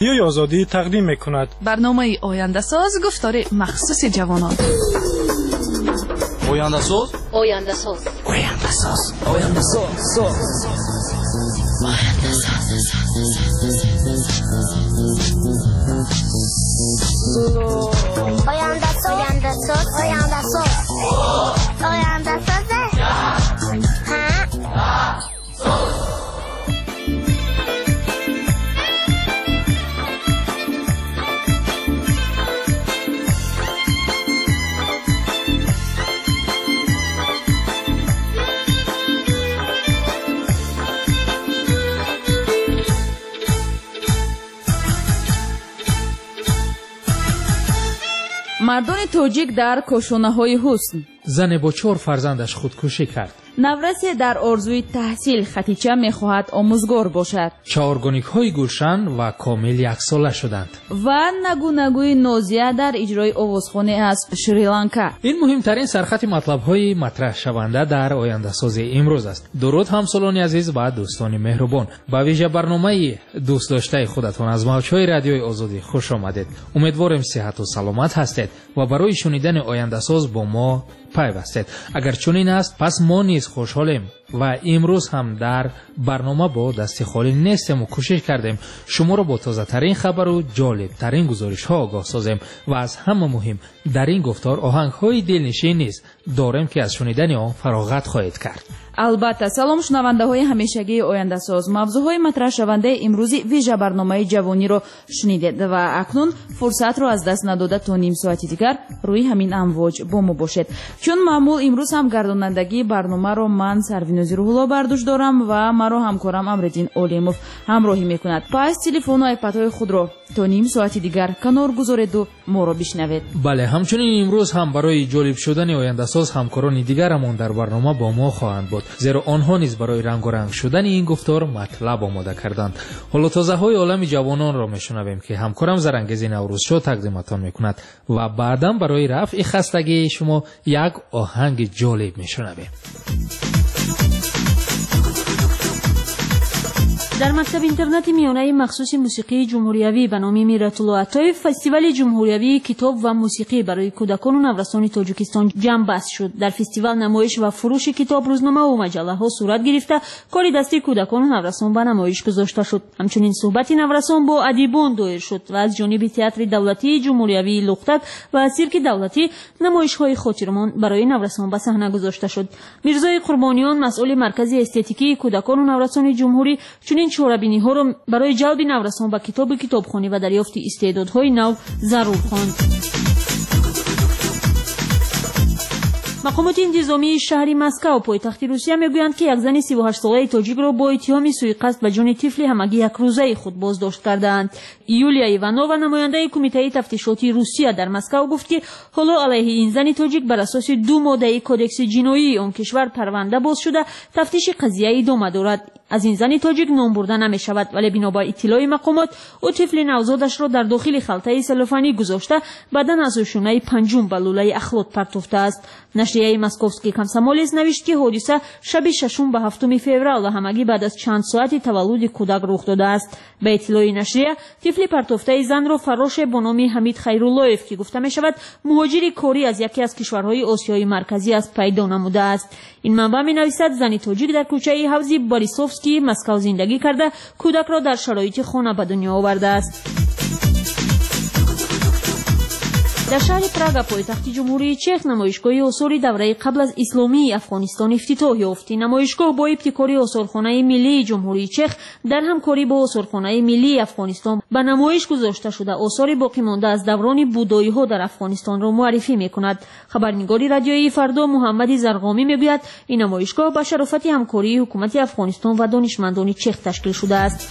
رادیوی آزادی تقدیم میکند. برنامه آینده ساز گفتار مخصوص جوانان. آینده ساز، آینده ساز، آینده ساز، آینده ساز، آینده ساز، آینده ساز، آینده ساز. مردان تاجیک در کاشانه‌های حسن. زن با 4 فرزندش خودکشی کرد. نورسی در آرزوی تحصیل خطیچه می‌خواهد آموزگار باشد. 4 گونیک‌های گلشن و کامل 1 ساله شدند. و نگونگوی نازیه در اجرای آوازخوانی از شریلانکا. این مهمترین سرخط مطلب‌های مطرح شونده در آینده ساز امروز است. درود همسالان عزیز و دوستان مهربان. با ویژه برنامه دوست داشته خودتان از موج‌های رادیوی آزادی خوش آمدید. امیدوارم صحت و سلامت هستید و برای شنیدن آینده ساز با ما پیوستید. اگر چنین است پس ما نیز خوشحالیم و امروز هم در برنامه با دست خالی نیستیم و کوشش کردیم شما را با تازه ترین خبر و جالب ترین گزارش ها آگاه سازیم و از همه مهم در این گفتار آهنگ های دلنشین نیز داریم که از شنیدن آن فراغت خواهید کرد. البته سلام شنونده های همیشگی آینده ساز. موضوعهای مطرح شونده امروزی ویژه برنامه جوانی رو شنیدید و اکنون فرصت رو از دست نداده تا نیم ساعتی دیگر روی همین امواج با ما باشید. چون معمول امروز هم گردانندگی برنامه رو من سروینوزی روح‌الله برداشت دارم و مرا همکارم امردین اولیموف همراهی میکند. پس تلفن و آیپدهای خود رو تا نیم ساعتی دیگر کنار گذارید و ما رو بشنوید. بله، همچنین امروز هم برای جالب شدن آینده ساز همکاران دیگرمان در برنامه با ما خواهند بود، زیرا آنها نیز برای رنگ و رنگ شدن این گفتار مطلب آماده کردند. حالا تازه‌های عالم جوانان را میشنویم که همکارم زرنگیز نوروزشو تقدیمتان میکند و بعداً برای رفع خستگی شما یک آهنگ جالب میشنویم. در مکتب اینترنتی میانه مخصوص موسیقی جمهوریوی به نام میرات‌الله عطایف فستیوال جمهوریوی کتاب و موسیقی برای کودکان و نوجوانان تاجیکستان جمع بست شد. در فستیوال نمایش و فروش کتاب، روزنامه و مجله ها صورت گرفته، کاری دستی کودکان و نوجوانان به نمایش گذاشته شد. همچنین صحبت نوجوانان با ادیبان دایر شد و از جانب تئاتر دولتی جمهوریوی لختک و سیرک دولتی نمایش های خاطرمان برای نوجوانان به صحنه گذاشته شد. میرزای قربانیان مسئول مرکز استتیکی کودکان و نوجوانان جمهوری چنین چهاربینی ها را برای جلب نوجوانان به کتابخوانی و دریافت استعدادهای نو ضرور خواند. مقامات انتظامی شهر مسکو پایتخت روسیه میگویند که یک زن 38 ساله تاجیک را با اتهام سوءقصد به جان طفل همگی 1 روزه خود بازداشت کردند. یولیا ایوانووا نماینده کمیته تفتیشاتی روسیه در مسکو گفت که حالا علیه این زن تاجیک بر اساس 2 ماده کدکس جنایی آن کشور پرونده باز شده تفتیش قضیه ادامه دارد. از این زن تاجیک نام برده نمی شود، ولی بنا به اطلاع مقامات او طفل نوزادش را در داخل خلطه سلوفانی گذاشته بعداً از شونه پنجم به لوله اخلاط پرتافته است. نشریه مسکوفسکی کامسомолец نوشت که حادثه شب 6 به 7 فوریه همگی بعد از چند ساعت تولد کودک رخ داده است. به اطلاع نشریه طفل پرتافته زن را فراش با نام حمید خیرالله‌اف که گفته می شود مهاجر کاری از یکی از کشورهای آسیای مرکزی است پیدا نموده است. این منبع می نویسد زن تاجیک در کوچه حوزی باریسوفسکی مسکو زندگی کرده کودک را در شرایط خانه به دنیا آورده است. در شهر پراگ پایتخت جمهوری چخ نمایشگاه آثار دوره قبل از اسلامی افغانستان افتتاح یافت. نمایشگاه با ابتکار آثارخانه ملی جمهوری چخ در همکاری با آثارخانه ملی افغانستان به نمایش گذاشته شده آثار باقی مانده از دوران بودایی ها در افغانستان را معرفی میکند. خبرنگار رادیویی فردا محمد زرقامی میگوید این نمایشگاه به شرافت همکاری حکومت افغانستان و دانشمندان چخ تشکیل شده است.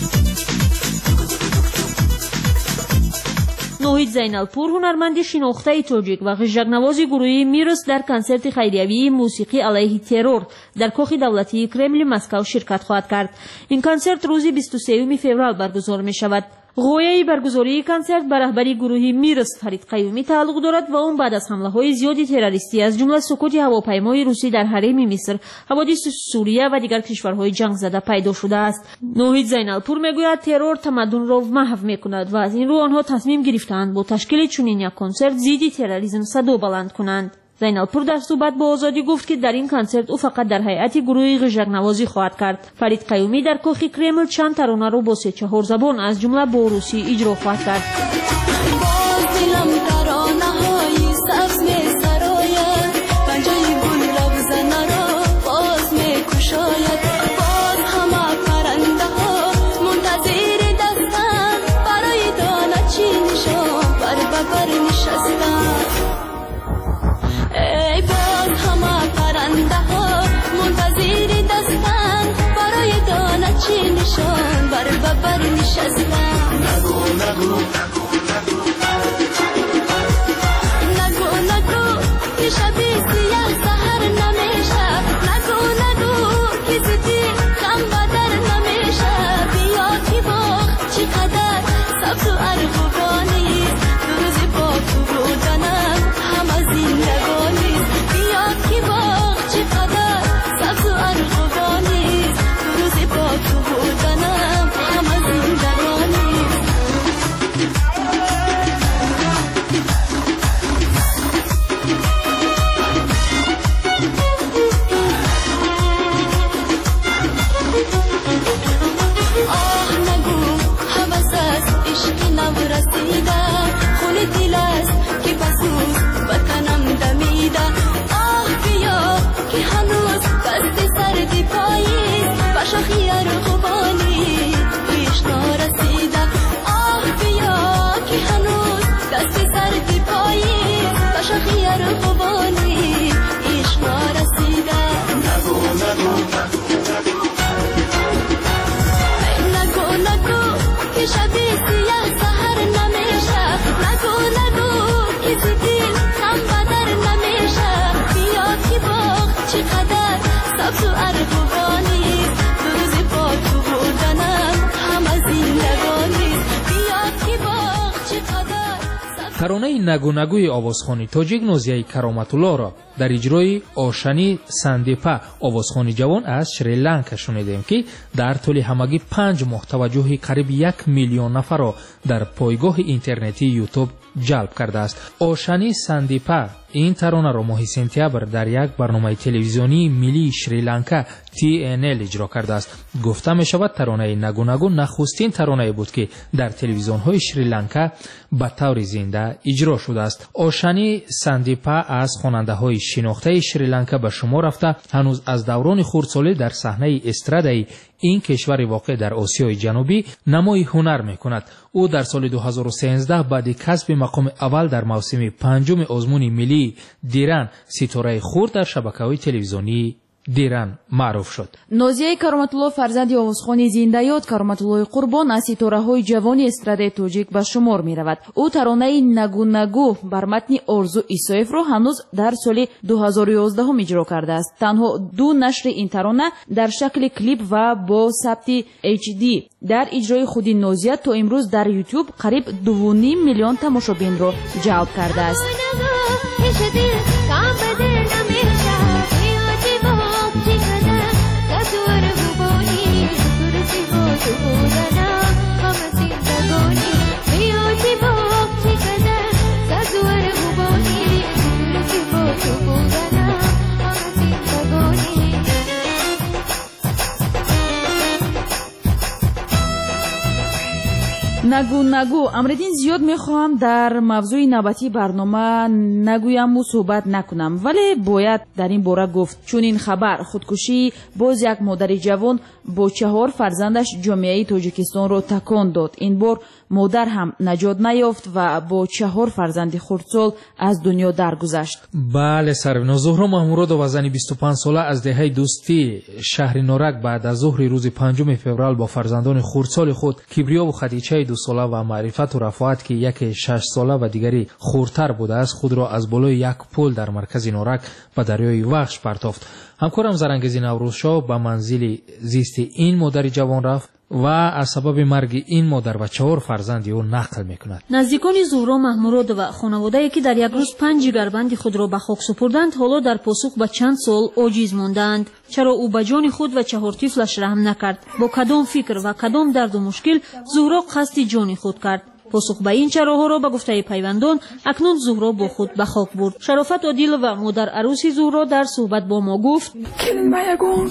نوید زینالپور هنرمند شناخته تاجیک و غژگنواز گروهی میرس در کنسرت خیریوی موسیقی علیه ترور در کاخ دولتی کرمل مسکو شرکت خواهد کرد. این کنسرت روز 23 فوریه برگزار می شود. غویه برگزاری کنسرت به رهبری گروهی میرست فرید قیومی تعلق دارد و اون بعد از حمله‌های زیادی تروریستی از جمله سقوط هواپیمای روسی در حریم مصر، حوادث سوریه و دیگر کشورهای جنگ زده پیدا شده است. نوید زینالپور میگوید ترور تمدن را محو میکند و از این رو آنها تصمیم گرفتند با تشکیل چنین یک کنسرت ضد تروریسم صدا بلند کنند. زینالپور در صحبت با آزادی گفت که در این کنسرت او فقط در هیئت گروهی غژک نوازی خواهد کرد. فرید قیومی در کاخ کرمل چند ترانه را با 3-4 زبان از جمله با روسی اجرا خواهد کرد. ترانه نگو نگوی آوازخوانی تاجیک نوزیه کرامتالله را در اجرای آشانی سندیپا آوازخوانی جوان از شریلانکا شنیدیم که در طول همگی 5 ماه توجه قریب 1 میلیون نفر را در پایگاه اینترنتی یوتیوب جلب کرده است. آشانی سندیپا این ترانه را ماه سپتامبر در یک برنامه تلویزیونی ملی شریلانکا TNL اجرا کرده است. گفته می شود ترانه نگو نگو نخستین ترانه بود که در تلویزیون های شریلانکا به طور زنده اجرا شده است. آشانی سندیپا از خواننده های شناخته شریلانکا به شمار رفته هنوز از دوران خردسالی در صحنه استرادای این کشور واقع در آسیای جنوبی نمای هنر می کند. او در سال 2013 بعد کسب مقام اول در موسم 5 آزمون ملی دیران ستاره خرد در شبکه‌های تلویزیونی دیران معروف شد. نازیه کرامتالله فرزند آوازخوان زنده‌یاد کرامتالله قربان از ستاره‌های جوان استراده تاجیک به شمار می‌رود. او ترانه نگو نگو بر متن آرزو ایسایف را هنوز در سال 2011 اجرا کرده است. تنها 2 نشر این ترانه در شکل کلیپ و با ثبت HD در اجرای خود نازیه تا امروز در یوتیوب قریب 2.5 میلیون تماشابین را جلب کرده است. نگو نگو امردین زیاد میخواهم در موضوع نوبتی برنامه نگویم و صحبت نکنم، ولی باید در این باره گفت چون این خبر خودکشی باز یک مادر جوان با 4 فرزندش جامعه تاجیکستان را تکان داد. این بار مادر هم نجات نیافت و با 4 فرزند خردسال از دنیا درگذشت. بله سربنا زهرا محمودرو و زن 25 ساله از دهه دوستی شهر نورک بعد از ظهر روز 5 فوریه با فرزندان خردسال خود کبریا و خدیجه 2 ساله و معرفت و رفعت که یک 6 ساله و دیگری خردتر بوده است خود را از بالای یک پل در مرکز نورک به دریای وخش پرتافت. همکارم زرنگزی نوروزشاه به منزل زیست این مادر جوان رفت و از سبب مرگ این مادر و 4 فرزند او نقل میکند. نزدیکان زهرا محمودова خانواده‌ای که در یک روز 5 جگربند خود را به خاک سپردند حالا در پاسخ به چند سال عاجز ماندند. چرا او به جان خود و 4 طفلش رحم نکرد؟ با کدام فکر و کدام درد و مشکل زهرا قصد جان خود کرد؟ پاسخ به این چراها را به گفته پیوندان اکنون زهرا با خود به خاک برد. شرافت عادل و مادر عروس زهرا در صحبت با ما گفت: من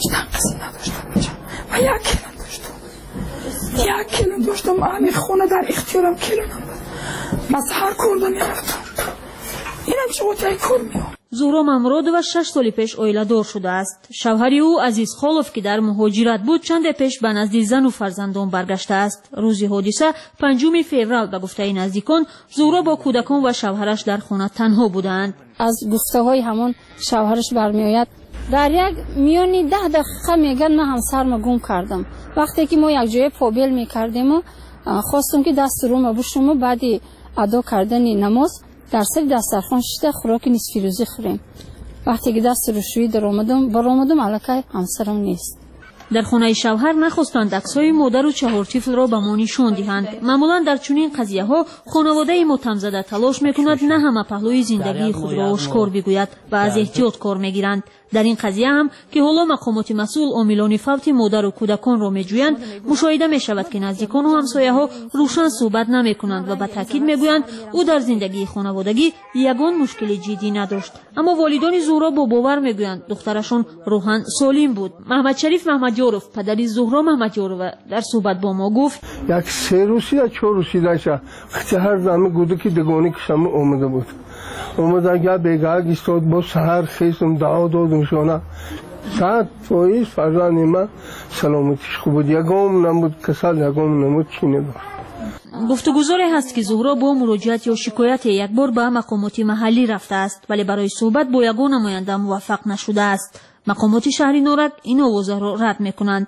یک کلم داشتم همین خونه در اختیارم کلم بس هر کار میرفتم. اینم چه کار میام. زهرا محمودova 6 سال پیش اویله‌دار شده است. شوهر او عزیز خالوف که در مهاجرت بود چند پیش به نزد زن و فرزندان برگشته است. روز حادثه 5 فوریه به گفته نزدیکان زهرا با کودکان و شوهرش در خانه تنها بودند. از گفته‌های همون شوهرش برمیآید در یک میانی 10 دقیقه میگن من همسرم گم کردم. وقتی که ما یک جای پابل میکردیم و خواستم که دست رو بشم و بعد ادا کردن نماز در سر دسترخوان شده خوراک نصف روزی خوریم. وقتی که دست روشویی در آمدم علاقه همسرم نیست. در خانه شوهر نخواستند عکس‌های مادر و 4 طفل را به ما نشان دهند. معمولا در چنین قضیه‌ها خانواده متمزده تلاش می‌کند نه همه پهلوی زندگی خود را آشکار بگوید و از احتیاط کار می‌گیرند. در این قضیه هم که حالا مقامات مسئول عاملان فوت مادر و کودکان را می‌جویند مشاهده می‌شود که نزدیکان و همسایه‌ها روشن صحبت نمی‌کنند و به تاکید می‌گویند او در زندگی خانوادگی یگان مشکل جدی نداشت. اما والدان زهرا با باور می‌گویند دخترشون روحاً سالم بود. محمد شریف محمدیاروف پدری زهرا محمدیارووا در صحبت با ما گفت: یک 3 روزی یا 4 روزی داشت که هر زمان گوده که دگانی کشم اومده بود. اومده که بیگاه گیستاد با سهر خیستم دادم شونه ساعت تویش فرزانی من سلامتیش خوب بود. یکم نمود کسال یکم نمود چینه داشت. گفتگوزاری هست که زهرا با مراجعت یا شکایت یک بار به مقامات محلی رفته است ولی برای صحبت با یگان نماینده موفق نشده است. مقامات شهری نورک این آوازه را رد میکنند.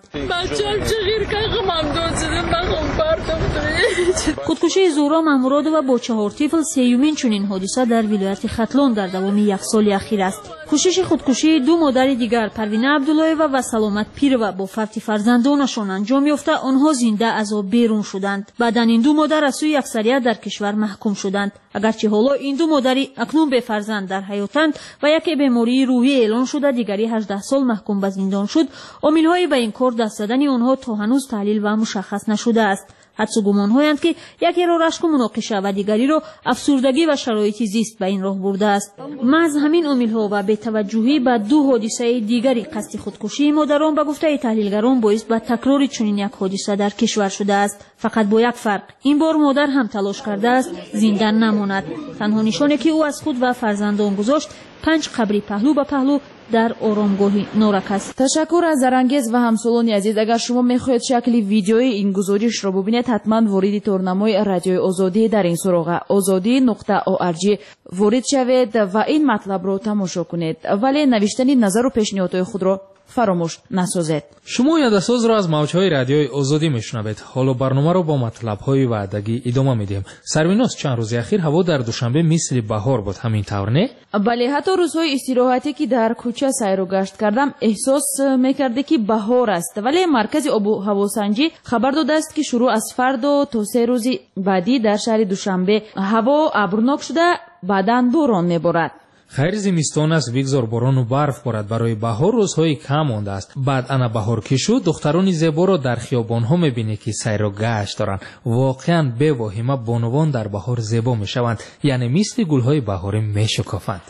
خودکشی زهرا محمودova با 4 طفل 3مین چنین حادثه در ولایت ختلان در دوام 1 سال اخیر است. کوشش خودکشی 2 مادر دیگر پروینه عبداللهیوا و سلامت پیرova با فرد فرزندانشان انجام یافته آنها زنده از آب بیرون شدند. بعداً این 2 مادر از سوی اکثریت در کشور محکوم شدند. اگرچه حالا این 2 مادری اکنون به فرزند در حیاتند و یکی بیماری روحی اعلان شده دیگری 18 سال محکوم به زندان شد، عامل‌های به این کار دست زدن آنها تا هنوز تحلیل و مشخص نشده است. حدس و گمان‌هایند که یکی را رشک و مناقشه و دیگری را افسردگی و شرایط زیست به این راه برده است. محض همین عامل‌ها و به توجهی به 2 حادثه دیگری قصد خودکشی مادران به گفته تحلیلگران باعث به تکرار چنین یک حادثه در کشور شده است. فقط با یک فرق، این بار مادر هم تلاش کرده است زنده نماند. تنها نشانی که او از خود و فرزندان گذاشت 5 قبری پهلو به پهلو در آرامگاهی نورک است. تشکر از زرانگیز و همسالان عزیز. اگر شما میخواهید شکلی ویدیوی این گزارش را ببینید حتما وارد تورنمای رادیوی آزادی در این سراغ azadi.org وارد شوید و این مطلب را تماشا کنید ولی نوشتن نظر و پیشنهادهای خود را فراموش نسازید. شما یادساز را از موجهای رادیوی آزادی میشنوید. حالا برنامه را با مطلب‌های وعدگی ادامه میدیم. سرویناس چند روز اخیر هوا در دوشنبه مثل بهار بود، همین طور نه؟ بله، حتی روزهای استراحتی که در کوچه سیر و گشت کردم احساس میکرده که بهار است. ولی مرکز آب و هواسنجی خبر داده است که شروع از فردا تا 3 روز بعدی در شهر دوشنبه هوا ابرناک شده بعداً باران میبارد. خیر زمستان است، بگذار باران و برف بارد. برای بهار روزهای کم مانده است. بعد انا بهار که شد دختران زیبا را در خیابان‌ها می‌بینی که سیر و گشت دارند. واقعاً به واهمه بانوان در بهار زیبا می‌شوند، یعنی مثل گل‌های بهاری می‌شکافند.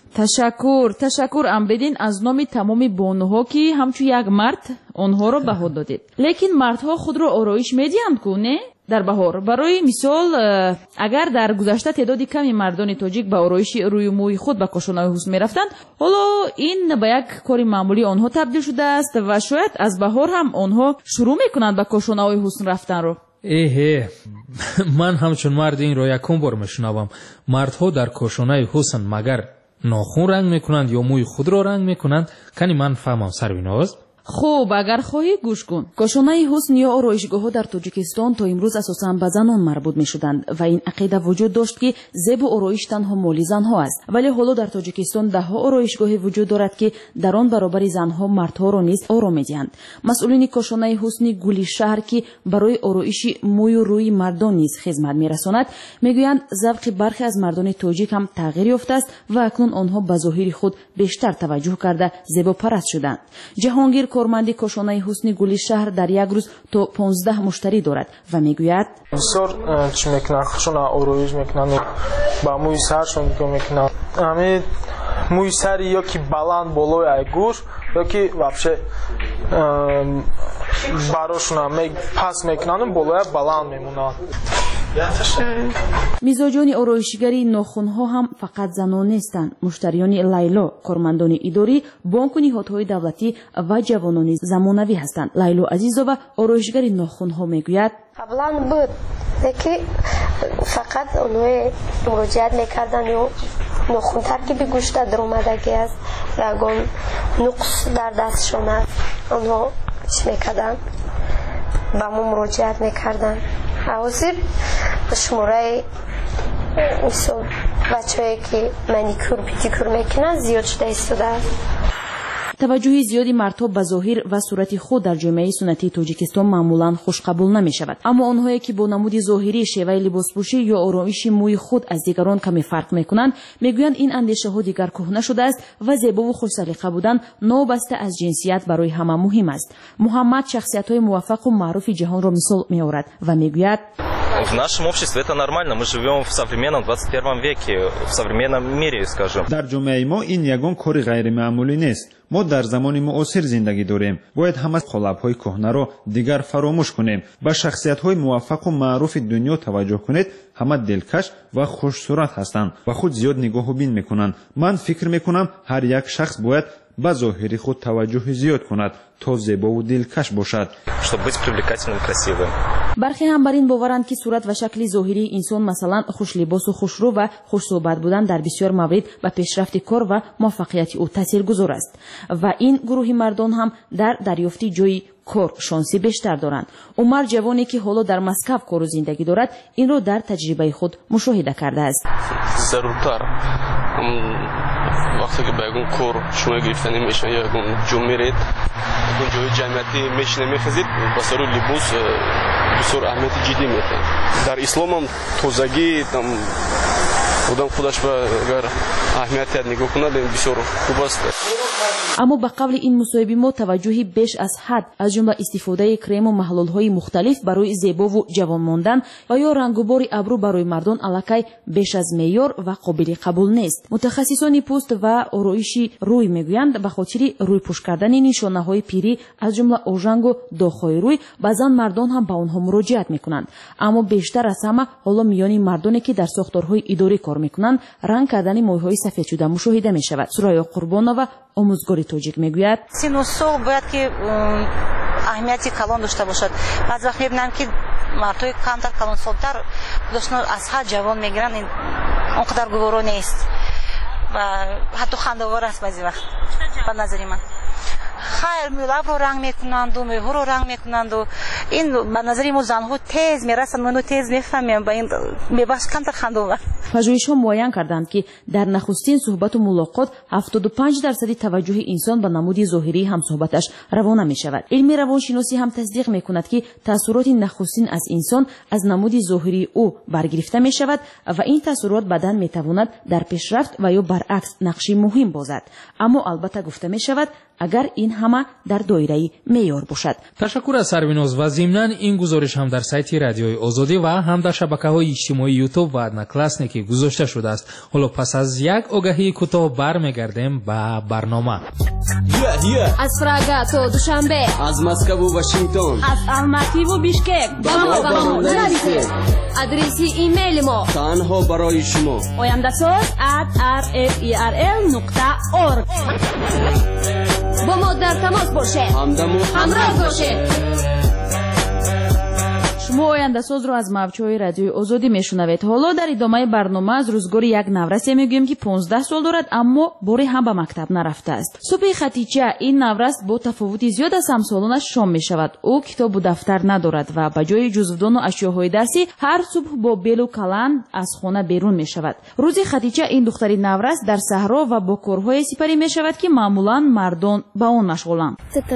تشکر امبدین از نام تمام بانوها که همچون یک مرد آنها را بها دادید. لیکن مردها خود را آرایش می‌دهند کنه در بهار. برای مثال اگر در گذشته تعدادی کمی مردان تاجیک به آرایش روی موی خود به کاشانه‌های حسن می‌رفتند، حالا این به یک کار معمولی آنها تبدیل شده است و شاید از بهار هم آنها شروع می‌کنند به کاشانه‌های حسن رفتن رو. من همچون مرد این را یکم بار میشنوم. مردها در کاشانه حسن مگر ناخون رنگ میکنند یا موی خود را رنگ میکنند؟ کنی من فهمم سرویناز؟ خب اگر خواهی گوش کن. کاشانه حسن یا آرایشگاه‌ها در تاجیکستان تا امروز اساساً به زنان مربوط می‌شدند و این عقیده وجود داشت که زیب و آرایش تنها مال زنها است. ولی حالا در تاجیکستان ده‌ها آرایشگاهی وجود دارد که در آن برابر زنها مردها را نیز آرام می‌دهند. مسئولین کاشانه حسن گلی شهر که برای آرایش موی و روی مردان نیز خدمت می‌رساند می‌گویند ذوق برخی از مردان تاجیک هم تغییر یافته است و اکنون آنها به ظاهر خود بیشتر توجه کرده زیبا پرست شدند. جهانگیر کارمند کاشانه حسن گلی شهر در یک روز تا 15 مشتری دارد و میگوید بسیار چی میکنن خودشون آرایش میکنن و با موی سرشون میکنن. همین موی سری یا که بلند بالای گوش یا که вообще براشون هم پس میکنن و بالای بلند میمونن. میزاجان آرایشگری ناخن‌ها هم فقط زنان نیستند. مشتریان لیلا، کارمندان اداری، بانک و نهادهای دولتی و جوانان زمانوی هستند. لیلا عزیزова آرایشگری ناخن‌ها میگوید قبلا بود که فقط اونها مراجعت میکردن و ناخن ترکیب گوشت در اومدگی است یگان نقص در دستشون است اونها چی میکردن با ما مراجعت میکردن. حاضر شماره مثل بچه‌ای که مانیکور پیدیکور میکنن زیاد شده است. توجه زیادی مردها به ظاهر و صورت خود در جامعه سنتی تاجیکستان معمولا خوش قبول نمی شود. اما آنهایی که با نمود ظاهری شیوه لباسپوشی یا آرایش موی خود از دیگران کمی فرق میکنند میگویند این اندیشه ها دیگر کهنه شده است و زیبا و خوش سلیقه بودن نابسته از جنسیت برای همه مهم است. محمد شخصیت های موفق و معروف جهان را مثال میآورد و میگوید В нашем обществе это нормально. Мы живем в современном 21 веке, в современном мире, скажем. در جامعه ما این یگان کاری غیر معمولی نیست. ما در زمان معاصر زندگی داریم. باید همه قالب‌های کهنه را دیگر فراموش کنیم. به شخصیت‌های موفق و معروف دنیا توجه کنید. همه دلکش و خوش صورت هستند و خود زیاد نگاه و بین میکنند. من فکر میکنم هر یک شخص باید به ظاهری خود توجه زیاد کند تا زیبا و دلکش باشد. Чтобы быть привлекательным и красивым. برخی هم بر این باورند که صورت و شکل ظاهری انسان مثلا خوش لباس و خوشرو و خوش صحبت بودن در بسیار موارد به پیشرفت کار و موفقیت او تاثیرگذار است و این گروه مردان هم در دریافت جای کار شانسی بیشتر دارند. عمر جوانی که حالا در مسکو کار و زندگی دارد این را در تجربه خود مشاهده کرده است. ضرورتر وقتی که بگون کار شما گرفتنی میشن یا اون جو میرید اون جای جمعیتی میشنه میخزید بسیار لباس بسیار اهمیت جدی میده. در اسلام هم تازگی آدم خودش به اگر اهمیت نگاه کنه بسیار خوب است. اما به قبل این مصاحبه ما توجهی بیش از حد از جمله استفاده کرم و محلول‌های مختلف برای زیبا و جوان ماندن و یا رنگ و بار ابرو برای مردان الکی بیش از معیار و قابل قبول نیست. متخصصان پوست و آرایش روی میگویند به خاطر روی پوش کردن نشانه‌های پیری از جمله اوژنگ و داغ‌های روی بعضن مردان هم به آنها مراجعت میکنند. اما بیشتر از همه حالا میان مردانی که در ساختارهای اداری کار میکنند رنگ کردن موهای سفید شده مشاهده میشود. سرایا قربانова آموزگار تاجیک میگوید سینوسو باید که اهمیتی کلان داشته باشد. بعض وقت میبینم که مردای کمتر کلان سالتر داشتن از حد جوان میگیرن این اونقدر گوارا نیست و حتی خنده‌آور است بعضی وقت به نظر من. خیلی لب رو رنگ میکنند و موها رو رنگ میکنند و این به نظر ما زنها تیز میرسن منو تیز میفهمیم با این میباش کمتر خنده‌آور. پژوهش‌ها معین کردند که در نخستین صحبت و ملاقات 75% توجه انسان به نمود ظاهری همصحبتش روانه می‌شود. علم روانشناسی هم تصدیق می‌کند که تأثیرات نخستین از انسان از نمود ظاهری او برگرفته می‌شود و این تأثیرات بعداً می‌تواند در پیشرفت و یا برعکس نقشی مهم بازد. اما البته گفته می‌شود اگر این همه در دایره معیار باشد. تشکر از سرویناز و ضمناً این گزارش هم در سایت رادیوی آزادی و هم در شبکه‌های اجتماعی یوتیوب و ادناکلاسنیک گذاشته شده است. حالا پس از یک آگهی کوتاه برمیگردیم به برنامه. از پراگ تا دوشنبه، از مسکو و واشنگتن، از الماتی و بیشکک، با ما نویسید. آدرس ایمیل ما تنها برای شما oyandasoz@rferl.org. با ما در تماس باشه، همراه باشه. شما мо ояндасозро аз мавҷҳои радиои озодӣ мешунавед. ҳоло дар идомаи барнома аз рӯзгори як наврасе мегӯем ки 15 сол дорад, аммо бори ҳам ба мактаб нарафтааст. Субҳи Хатича ин наврас бо тафовути зиёд аз ҳамсолонаш шом мешавад. ӯ китобу дафтар надорад ва ба ҷои ҷузвдону ашёҳои дарсӣ ҳар субҳ бо белу калан аз хона берун мешавад. рӯзи Хатича ин духтари наврас дар саҳро ва бо корҳое сипарӣ мешавад ки маъмулан мардон ба он машғуланд.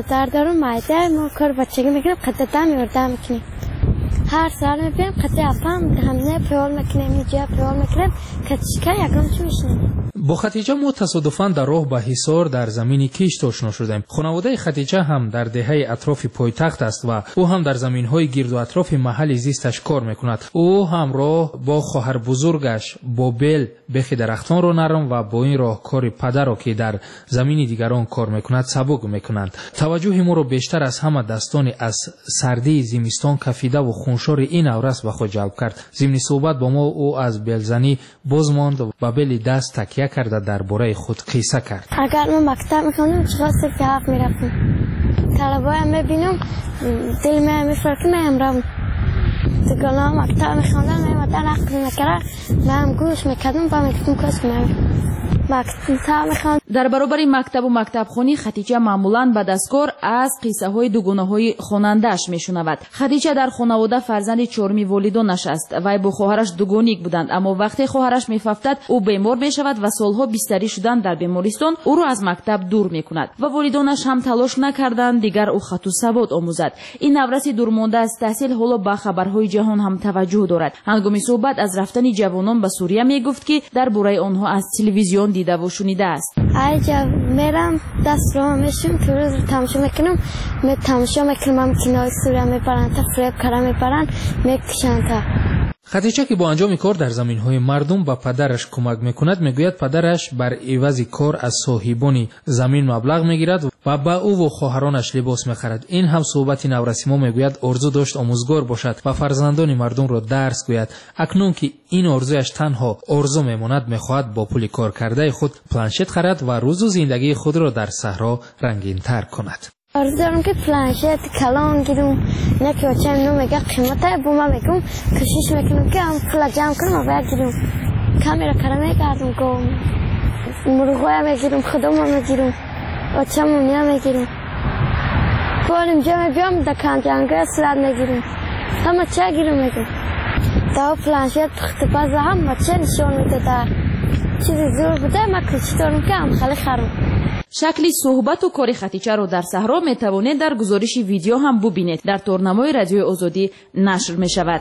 هر سال می‌بینیم قطعه افهم همه پیول میکنیم اینجا پیول میکنیم کتشکا یکم چی میشنیم. با خدیجه ما تصادفاً در راه به حصار در زمین کشت آشنا شدیم. خانواده خدیجه هم در دهه اطراف پایتخت است و او هم در زمین‌های گرد و اطراف محل زیستش کار میکند. او همراه با خواهر بزرگش با بیل بخی درختان را نرم و با این راهکار پدر را که در زمین دیگران کار میکند سبک میکنند. توجه ما را بیشتر از همه داستانی از سردی زمستان کفیده و خونشار این نورس به خود جلب کرد. ضمن صحبت با ما او از بیلزنی باز ماند و بیل دست تکیه کرده درباره خود قصه کرد. اگر ما مکتب میخوندم چقدر صرف حق میرفتم. طلبای هم میبینم دل میفرد که میامرم. دگلا مکتب میخوندم میمدن حق میکرد من گوش میکردم با میکردم کس дар баробари мактабу мактабхонӣ Хатича маъмулан ба дасткор аз қиссаҳои дугунаҳои хонандааш мешунавад. Хатича дар хонавода фарзанди чорми волидонаш аст. Вай бо хоҳараш дугоник буданд, аммо вақте хоҳараш мефафтад, ӯ бемор мешавад ва солҳо бистарӣ шудан дар бемористон ӯро аз мактаб дур мекунад. Ва волидонаш ҳам талош накарданд дигар ӯ хату савод омӯзад. Ин навраси дурмонда аз таҳсил ҳоло ба хабарҳои ҷаҳон ҳам таваҷҷӯҳ дорад. Ҳангоми суҳбат аз рафтани ҷавонон ба Сурия мегуфт ки дар бораи онҳо аз телевизион دیده و شنیده است. ایجا میرم دست رو میشم تو روز تماشا میکنم تماشا میکنم کنار سوریه میبرن تا فریب کارا میبرن میکشن تا. خدیجه که با انجام کار در زمین‌های مردم به پدرش کمک میکند میگوید پدرش بر عوض کار از صاحبان زمین مبلغ میگیرد و با او و خواهرانش لباس میخرد. این هم صحبت نورسیما میگوید آرزو داشت آموزگار باشد و فرزندان مردم را درس گوید. اکنون که این آرزویش تنها آرزو میماند میخواهد با پول کار کرده خود پلنشت خرد و روز و زندگی خود را در صحرا رنگین تر کند. آرزو دارم که پلنشت کلان گیرم نه که بچه اینو میگه قیمته بوما میگم کشیش میکنم که هم پول جمع کنم و بگیرم کامیرا کارا میکردم که مرغویا میگیرم خودم میگیرم بچه مونیا میگیرم بولیم جمع بیام دکان جانگه سلاد میگیرم همه چه گیرم میگم تا پلنشت اختباز هم بچه نشون میده در چیزی زور بوده ما کشی دارم که هم خیلی خرم. шакли суҳбату кори Хатичаро дар саҳро метавонед дар гузориши видео ҳам бубинед. дар торнамои радиои озодӣ нашр мешавад.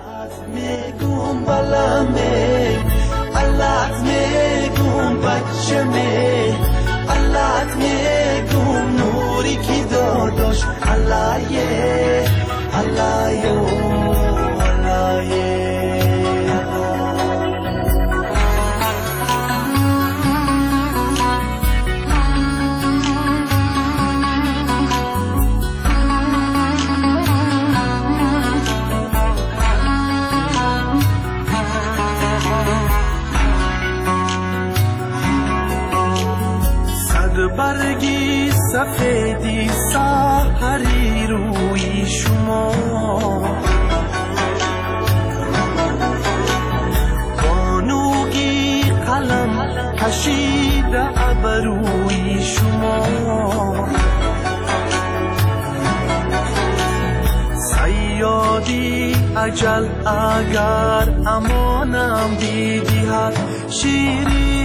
برگی سفیدی سحری روی شما بانوگی قلم کشیده ابروی شما سیادی اجل اگر امانم دیدید شیری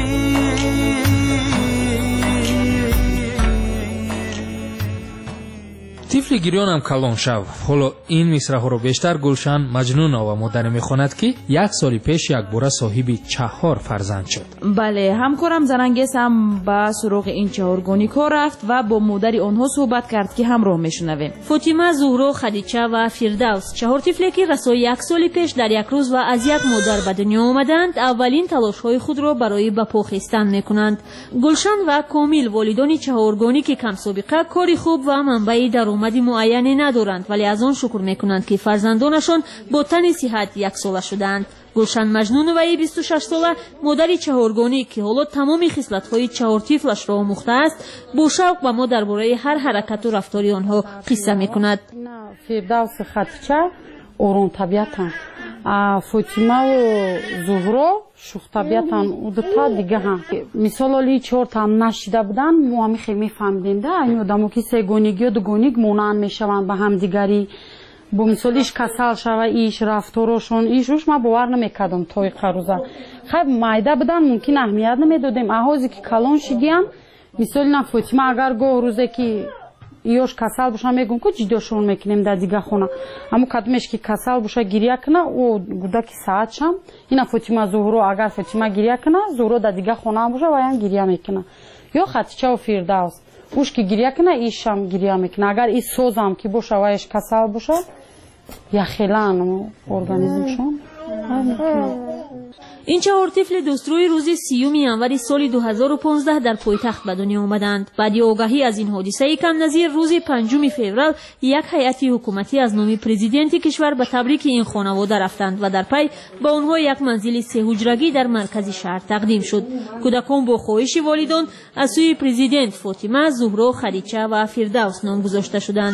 طفل گریانم کلان شو. حالا این مصرع‌ها رو بیشتر گلشن مجنونова مادر میخواند که یک سال پیش یک باره صاحب 4 فرزند شد. بله، همکارم زرنگیز هم با سراغ این 4 گونیک‌ها رفت و با مادر آنها صحبت کرد که همراه میشنویم. فاطمه، زهرا، خدیجه و فردوس 4 طفلی که رسای 1 سال پیش در یک روز و از یک مادر به دنیا آمدند اولین تلاش‌های خود را برای به پا خستن میکنند. گلشن و کامل والدان 4 گونی که کم سابقه کاری خوب و منبع درآمدی معینی ندارند ولی از آن شکر میکنند که فرزندانشان با تن صحت 1 ساله شدند. گلشن مجنونوایی 26 ساله مادر 4 گونی که حالا تمام خصلت‌های 4 طفلش را آموخته است با شوق با ما درباره هر حرکت و رفتار آنها قصه میکند. فردوس خدیجه ором табиатан. Фотима ва Зуҳро шухтабиатан удта дигаҳам. Мисол оли 4 там нашида будан мо ҳами хеле мефаҳмидем да ин одамо ки сегонигию дугониг монанд мешаванд ба ҳамдигари бо мисоли иш касал шава иш рафторошон иш ма бовар намекардам то иқарӯза. Хаб майда будан мумкин аҳамият намедодем. Аҳозе ки калон шидиям мисоли на Фотима агар гоҳ рӯзе ки ёш касал боша мегум ку ҷидошон мекунем дар дига хона. Аммо кадомеш ки касал боша гирия куна о гудаки саатшам ина Фотима Зуҳро агар Фотима гирия куна Зуҳро дар дига хона боша ваям гирия мекуна. Ё Хатича ва Фирдавс уш ки гирия куна ишам гирия мекуна. Агар ис созам ки боша ваяш касал боша яхелан организмшон. این 4 طفل دستروی روز 30 январи соли 2015 در پایتخت به دنیا آمدند. بعد آگاهی از این حادثه کم نظیر روز 5 فوریه یک هیئت حکومتی از نام پرزیدنت کشور به تبریک این خانواده رفتند و در پی به آنها یک منزل 3 حجرگی در مرکز شهر تقدیم شد. کودکان با خواهش والدان از سوی پرزیدنت فاطمه، زهرا، خدیجه و فردوس نام گذاشته شدند.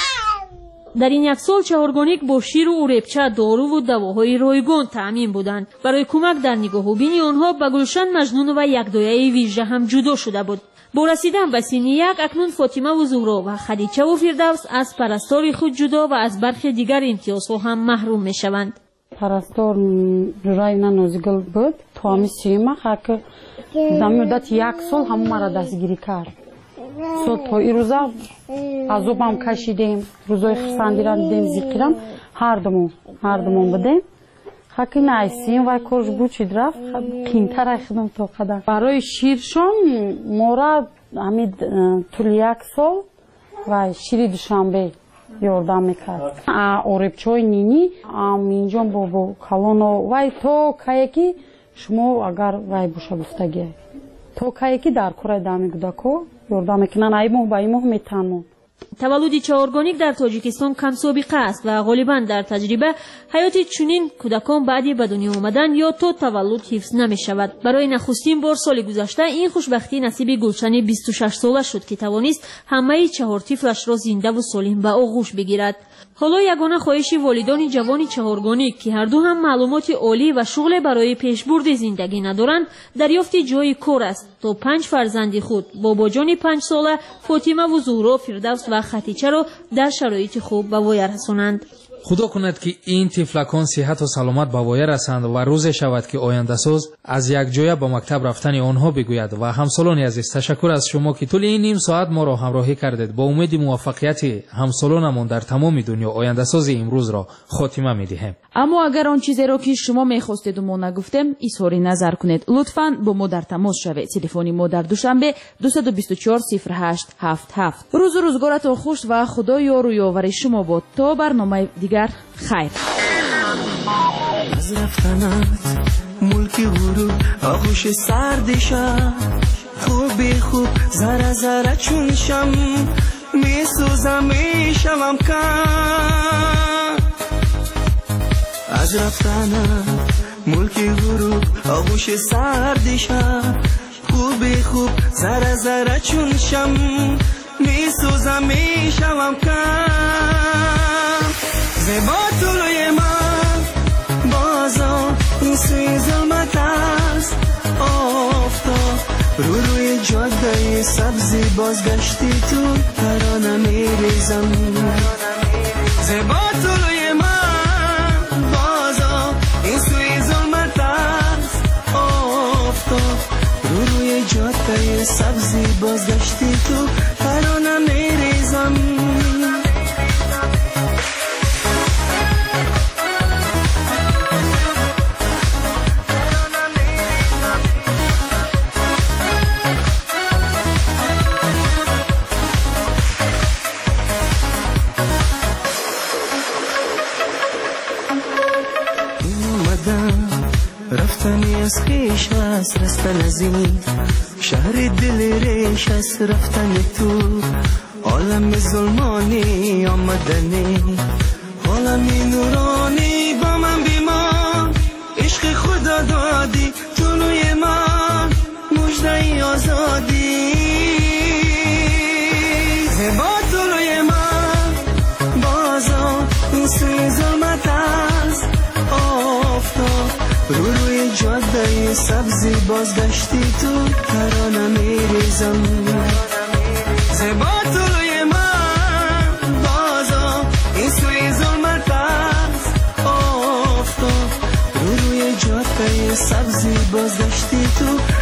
در این یک سال چهارگانیک با شیر و اریبچه، دارو و دواهای رایگان تأمین بودند. برای کمک در نگاه و بینی آنها به گلشن مجنون و یک دایه ویژه هم جدا شده بود. با رسیدن به سن 1 اکنون فاطمه و زهرا و خدیجه و فردوس از پرستار خود جدا و از برخی دیگر امتیازها هم محروم می شوند. پرستار راینا نازگل بود تو همی سیما خاک در مدت 1 سال همون مرا دستگیری کرد. سو تو این روزا عذابم کشیدیم، روزای خرسندی را دیدیم ذکرم هر دمون بدیم. خاکی نایسیم و کارش بوچید رفت قیمتر ایخدم تا قدر. برای شیرشون مورد همین طول 1 سال و شیری دوشنبه یاردم میکرد. اریبچه‌های نینی اینجا با کلون و تو که شما اگر وای باشه گفتگی تو که در کار دامی گوداکو یاردم میکنن ای ماه با ای ماه میتونن. تولد چهارگانیک در تاجیکستان کم سابقه است و غالبا در تجربه حیات چنین کودکان بعدی به دنیا آمدن یا تا تولد حفظ نمی شود. برای نخستین بار سال گذشته این خوشبختی نصیب گلشن 26 ساله شد که توانست همه 4 طفلش را زنده و سالم به آغوش بگیرد. حالا یگانه خواهش والدان جوان چهارگانیک که هر دو هم معلومات عالی و شغل برای پیشبرد زندگی ندارند دریافت جای کار است تا 5 فرزند خود باباجان 5 ساله فاطمه و زهرا، فردوس و خدیجه را در شرایط خوب به وای رسانند. خدا کند که این طفلکان صحت و سلامت به وای رسند و روزی شود که آینده‌ساز از یک جای به مکتب رفتن آنها بگوید. و همسالان عزیز تشکر از شما که طول این نیم ساعت ما را همراهی کردید. با امید موفقیت همسالانمون در تمام دنیا آینده‌ساز امروز را خاتمه می‌دهیم. اما اگر آن چیزی را که شما می‌خواستید و ما نگفتیم اظهار نظر کنید لطفاً با ما در تماس شوید. تلفن ما در دوشنبه 224 0877. روز و روزگارتان خوش و خدا یار و یاور شما باد. تا برنامه دیگر خیر. از رفتنت ملک غرور آغوش سرد شب خوب ذره ذره چون شم میسوزم میشوم کم. از رفتنت ملک غرور آغوش سرد شب خوب ذره ذره چون شم میسوزم میشوم کم. زیبا طلوی من بازم این سوی ظلمت است آفتاب روی جاده سبزی بازگشتی تو ترانه میریزم. زیبا طلوی من بازم این سوی ظلمت است آفتاب روی جاده سبزی بازگشتی تو ترانه میریزم. رفتنی از خیش است رستن از این شهر دل ریش است رفتن تو عالم ظلمانی آمدنی عالمی نورانی با من بیمان عشق خدا دادی طلوی من مژده آزادی. زیبا طلوی من بازم این سوی ظلمت رو روی جاده سبزی بازگشتی تو ترانه میریزم زیبا طلوی من بازم این سوی ظلمت است آفتاب رو روی جاده سبزی بازگشتی تو